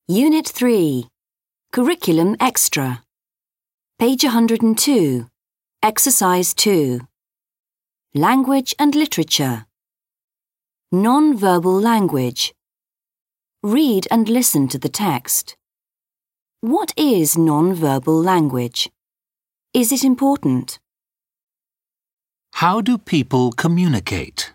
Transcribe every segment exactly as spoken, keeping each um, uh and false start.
Unit three, Curriculum Extra. Page one hundred two, Exercise two. Language and Literature. Non-verbal language. Read and listen to the text. What is non-verbal language? Is it important? How do people communicate?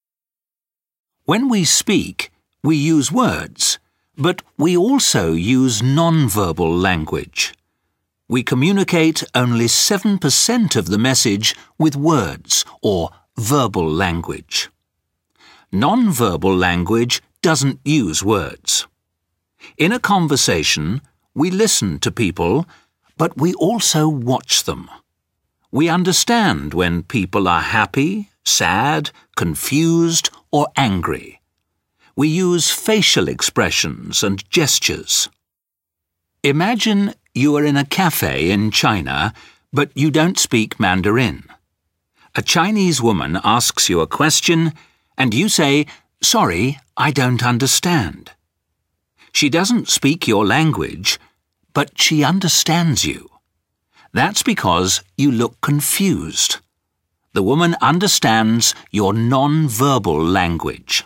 When we speak, we use words, but we also use non-verbal language. We communicate only seven percent of the message with words or verbal language. Non-verbal language doesn't use words. In a conversation, we listen to people, but we also watch them. We understand when people are happy, sad, confused, or angry. We use facial expressions and gestures. Imagine you are in a cafe in China, but you don't speak Mandarin. A Chinese woman asks you a question, and you say, "Sorry, I don't understand." She doesn't speak your language, but she understands you. That's because you look confused. The woman understands your non-verbal language.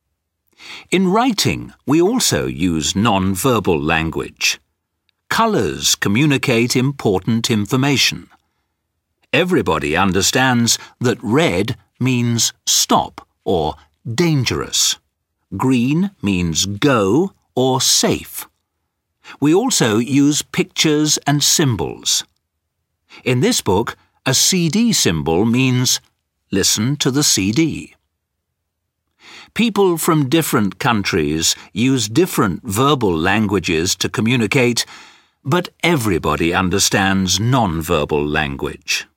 In writing, we also use non-verbal language. Colours communicate important information. Everybody understands that red means stop or dangerous. Green means go or safe. We also use pictures and symbols. In this book, a C D symbol means listen to the C D. People from different countries use different verbal languages to communicate, but everybody understands non-verbal language.